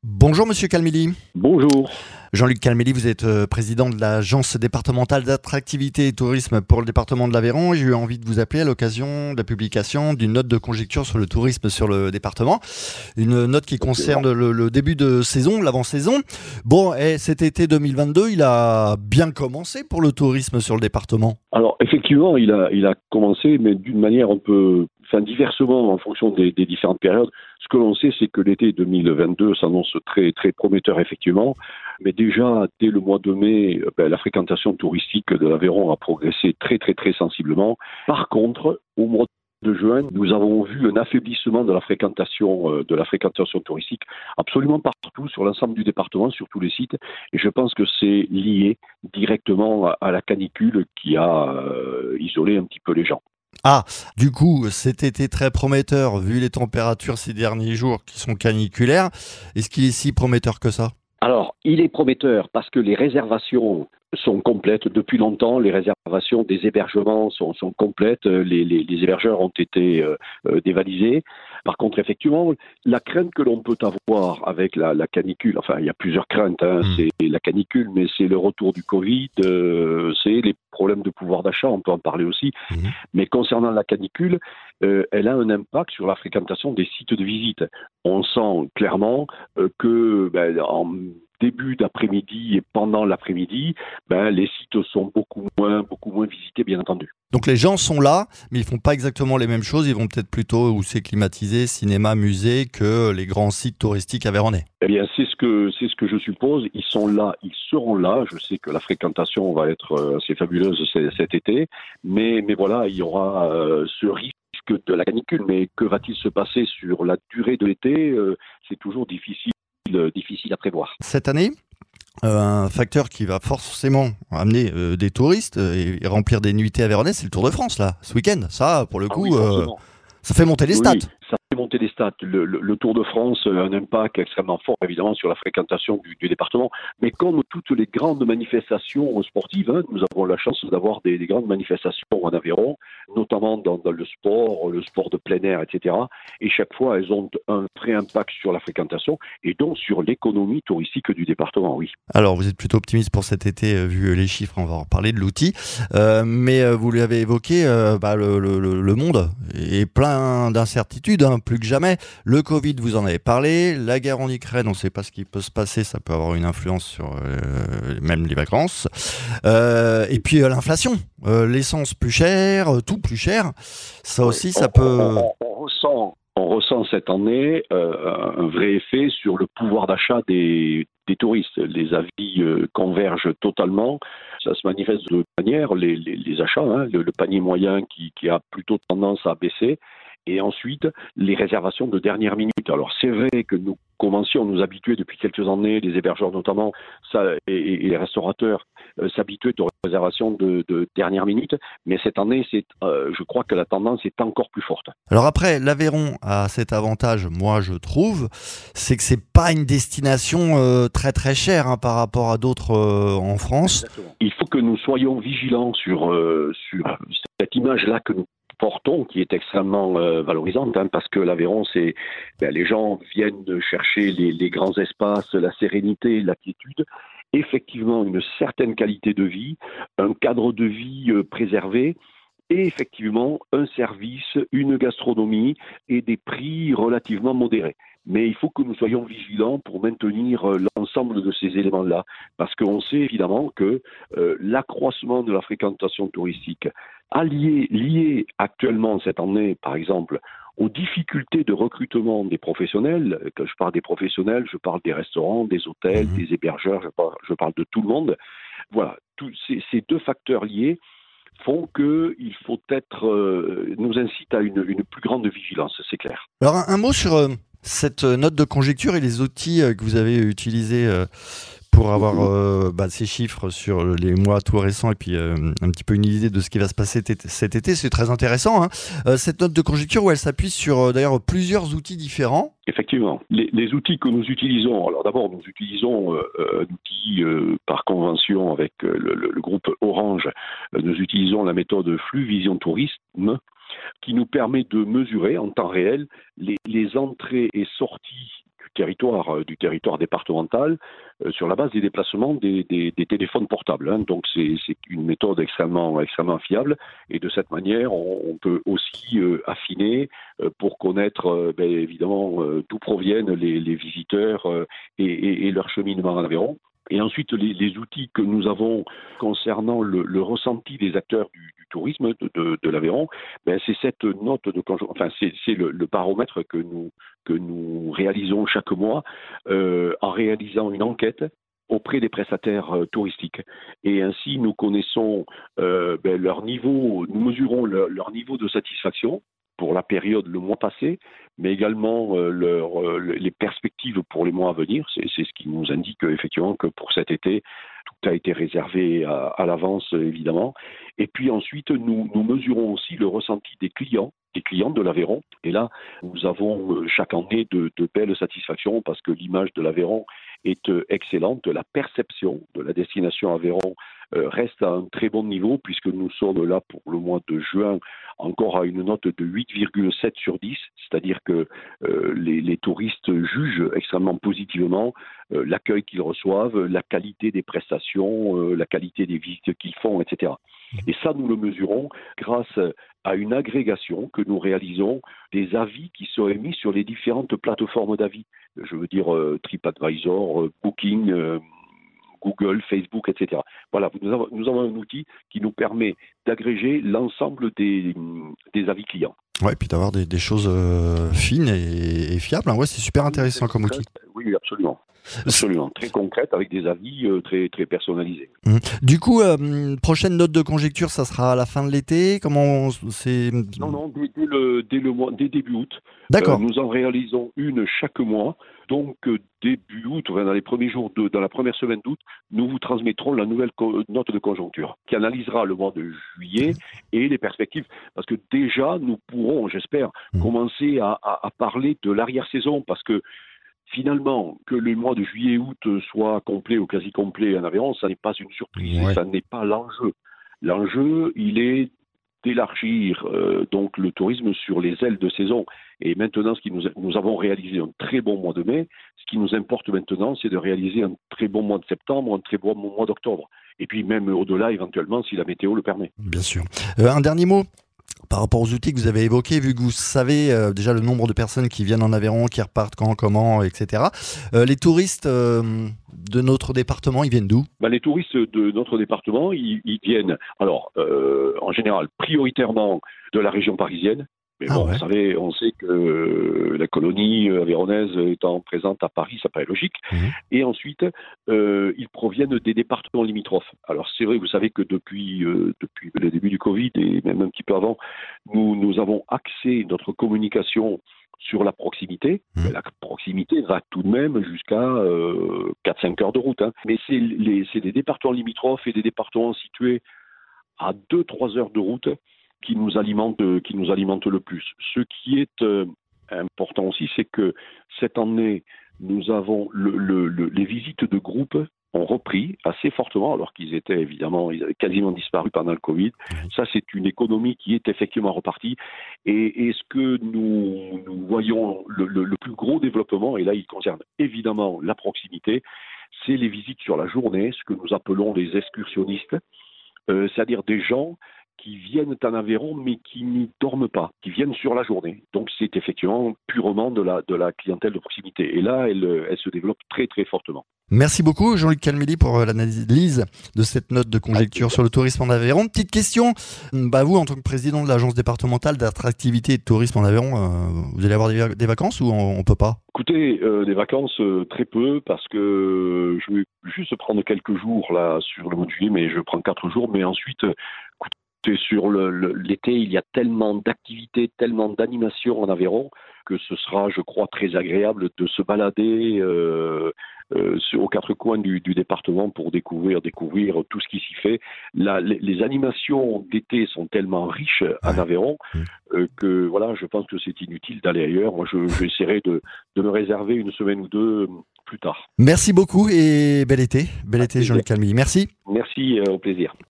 Bonjour Monsieur Calmeli. Bonjour. Jean-Luc Calmeli, vous êtes président de l'Agence départementale d'attractivité et tourisme pour le département de l'Aveyron. J'ai eu envie de vous appeler à l'occasion de la publication d'une note de conjecture sur le tourisme sur le département. Une note qui concerne le début de saison, l'avant-saison. Bon, et cet été 2022, il a bien commencé pour le tourisme sur le département. Alors effectivement, il a commencé, mais d'une manière un peu, diversement en fonction des différentes périodes. Ce que l'on sait, c'est que l'été 2022 s'annonce très très prometteur effectivement. Mais déjà dès le mois de mai, la fréquentation touristique de l'Aveyron a progressé très très très sensiblement. Par contre, au mois de juin, nous avons vu un affaiblissement de la fréquentation touristique absolument partout sur l'ensemble du département, sur tous les sites. Et je pense que c'est lié directement à la canicule qui a isolé un petit peu les gens. Ah, du coup, cet été très prometteur, vu les températures ces derniers jours qui sont caniculaires, est-ce qu'il est si prometteur que ça ? Alors, il est prometteur parce que les réservations sont complètes depuis longtemps. Les réservations des hébergements sont complètes. Les hébergeurs ont été dévalisés. Par contre, effectivement, la crainte que l'on peut avoir avec la canicule, enfin, il y a plusieurs craintes. C'est la canicule, mais c'est le retour du Covid, c'est les problèmes de pouvoir d'achat, on peut en parler aussi. Mais concernant la canicule, elle a un impact sur la fréquentation des sites de visite. On sent clairement que en début d'après-midi et pendant l'après-midi, les sites sont beaucoup moins visités, bien entendu. Donc les gens sont là, mais ils font pas exactement les mêmes choses. Ils vont peut-être plutôt où c'est climatisé, cinéma, musée, que les grands sites touristiques avéronais. Eh bien, c'est ce que je suppose. Ils sont là, ils seront là. Je sais que la fréquentation va être assez fabuleuse cet été, mais voilà, il y aura ce risque de la canicule. Mais que va-t-il se passer sur la durée de l'été ? C'est toujours difficile à prévoir. Cette année, un facteur qui va forcément amener des touristes et remplir des nuitées aveyronaises, c'est le Tour de France, là, ce week-end. Ça, pour le coup, ça fait monter les stats. Ça fait monter les stats. Le Tour de France a un impact extrêmement fort, évidemment, sur la fréquentation du département. Mais comme toutes les grandes manifestations sportives, nous avons la chance d'avoir des grandes manifestations en Aveyron, notamment dans le sport de plein air, etc. Et chaque fois, elles ont un vrai impact sur la fréquentation et donc sur l'économie touristique du département, oui. Alors, vous êtes plutôt optimiste pour cet été, vu les chiffres, on va en reparler de l'outil. Mais vous l'avez évoqué, le monde est plein d'incertitudes, plus que jamais. Le Covid, vous en avez parlé. La guerre en Ukraine, on ne sait pas ce qui peut se passer. Ça peut avoir une influence sur même les vacances. Et puis l'inflation. L'essence plus chère, tout plus cher. Ça aussi, ça peut... On ressent cette année un vrai effet sur le pouvoir d'achat des touristes. Les avis convergent totalement. Ça se manifeste de deux manières. Les achats, le panier moyen qui a plutôt tendance à baisser. Et ensuite, les réservations de dernière minute. Alors, c'est vrai que nous commencions à nous habituer depuis quelques années, les hébergeurs notamment, et les restaurateurs s'habituaient aux réservations de dernière minute. Mais cette année, je crois que la tendance est encore plus forte. Alors après, l'Aveyron a cet avantage, moi je trouve, c'est que c'est pas une destination très très chère par rapport à d'autres en France. Exactement. Il faut que nous soyons vigilants sur cette image-là que nous portons, qui est extrêmement valorisante, parce que l'Aveyron, c'est les gens viennent chercher les grands espaces, la sérénité, la quiétude, effectivement une certaine qualité de vie, un cadre de vie préservé, et effectivement un service, une gastronomie et des prix relativement modérés. Mais il faut que nous soyons vigilants pour maintenir l'ensemble de ces éléments-là, parce qu'on sait évidemment que l'accroissement de la fréquentation touristique, lié actuellement cette année, par exemple, aux difficultés de recrutement des professionnels. Quand je parle des professionnels, je parle des restaurants, des hôtels, des hébergeurs, je parle de tout le monde. Voilà, tous ces deux facteurs liés font qu'il faut nous incite à une plus grande vigilance, c'est clair. Alors un mot sur cette note de conjecture et les outils que vous avez utilisés pour avoir ces chiffres sur les mois tout récents et puis un petit peu une idée de ce qui va se passer cet été. C'est très intéressant. Cette note de conjecture où elle s'appuie sur d'ailleurs plusieurs outils différents. Effectivement. Les outils que nous utilisons, alors d'abord nous utilisons un outil par convention avec le groupe Orange. Nous utilisons la méthode Flux Vision Tourisme qui nous permet de mesurer en temps réel les entrées et sorties du territoire départemental sur la base des déplacements des téléphones portables. Hein. Donc c'est une méthode extrêmement fiable et de cette manière on peut aussi affiner pour connaître évidemment d'où proviennent les visiteurs et leur cheminement en Aveyron. Et ensuite, les outils que nous avons concernant le ressenti des acteurs du tourisme de l'Aveyron, c'est cette note de c'est le baromètre que nous réalisons chaque mois en réalisant une enquête auprès des prestataires touristiques. Et ainsi, nous connaissons leur niveau, nous mesurons leur niveau de satisfaction pour la période, le mois passé, mais également les perspectives pour les mois à venir. C'est ce qui nous indique effectivement que pour cet été, tout a été réservé à l'avance, évidemment. Et puis ensuite, nous mesurons aussi le ressenti des clients de l'Aveyron. Et là, nous avons chaque année de belles satisfactions parce que l'image de l'Aveyron est excellente. La perception de la destination Aveyron reste à un très bon niveau puisque nous sommes là pour le mois de juin encore à une note de 8,7 sur 10, c'est-à-dire que les touristes jugent extrêmement positivement l'accueil qu'ils reçoivent, la qualité des prestations, la qualité des visites qu'ils font, etc. Et ça, nous le mesurons grâce à une agrégation que nous réalisons des avis qui sont émis sur les différentes plateformes d'avis. Je veux dire TripAdvisor, Booking, Google, Facebook, etc. Voilà, nous avons un outil qui nous permet d'agréger l'ensemble des avis clients. Ouais, et puis d'avoir des choses fines et fiables. Ouais, c'est super intéressant comme outil. Oui, absolument. Absolument, très concrète avec des avis très très personnalisés. Du coup, prochaine note de conjecture, ça sera à la fin de l'été. Comment c'est Non, dès début août. D'accord. Nous en réalisons une chaque mois. Donc début août, dans les premiers jours dans la première semaine d'août, nous vous transmettrons la nouvelle note de conjoncture qui analysera le mois de juillet et les perspectives. Parce que déjà, nous pourrons, j'espère, commencer à parler de l'arrière-saison parce que finalement, que le mois de juillet et août soit complet ou quasi complet en Aveyron, ça n'est pas une surprise, et ça n'est pas l'enjeu. L'enjeu, il est d'élargir donc le tourisme sur les ailes de saison. Et maintenant, nous avons réalisé un très bon mois de mai. Ce qui nous importe maintenant, c'est de réaliser un très bon mois de septembre, un très bon mois d'octobre. Et puis même au-delà, éventuellement, si la météo le permet. Bien sûr. Un dernier mot par rapport aux outils que vous avez évoqués, vu que vous savez déjà le nombre de personnes qui viennent en Aveyron, qui repartent quand, comment, etc. Les touristes de notre département, ils viennent d'où ? Les touristes de notre département, ils viennent, alors, en général, prioritairement de la région parisienne. Mais vous savez, on sait que la colonie aveyronnaise étant présente à Paris, ça paraît logique. Et ensuite, ils proviennent des départements limitrophes. Alors c'est vrai, vous savez que depuis le début du Covid et même un petit peu avant, nous avons axé notre communication sur la proximité. Mais la proximité va tout de même jusqu'à 4-5 heures de route. Mais c'est des départements limitrophes et des départements situés à 2-3 heures de route qui nous alimente le plus. Ce qui est important aussi, c'est que cette année, nous avons les visites de groupe ont repris assez fortement, alors qu'ils avaient quasiment disparu pendant le Covid. Ça, c'est une économie qui est effectivement repartie. Et ce que nous voyons, le plus gros développement, et là, il concerne évidemment la proximité, c'est les visites sur la journée, ce que nous appelons les excursionnistes, c'est-à-dire des gens qui viennent en Aveyron mais qui n'y dorment pas, qui viennent sur la journée. Donc c'est effectivement purement de la clientèle de proximité. Et là, elle se développe très très fortement. Merci beaucoup Jean-Luc Calmelli pour l'analyse de cette note de conjecture sur le tourisme en Aveyron. Petite question, vous en tant que président de l'agence départementale d'attractivité et de tourisme en Aveyron, vous allez avoir des vacances ou on peut pas ? Écoutez, des vacances très peu parce que je vais juste prendre quelques jours là sur le mois de juillet, mais je prends 4 jours, mais ensuite... Sur l'été, il y a tellement d'activités, tellement d'animations en Aveyron que ce sera, je crois, très agréable de se balader aux 4 coins du département pour découvrir tout ce qui s'y fait. Les animations d'été sont tellement riches en Aveyron que voilà, je pense que c'est inutile d'aller ailleurs. Moi, j'essaierai de me réserver une semaine ou deux plus tard. Merci beaucoup et bel été Jean-Luc Calmelli. Merci. Merci, au plaisir.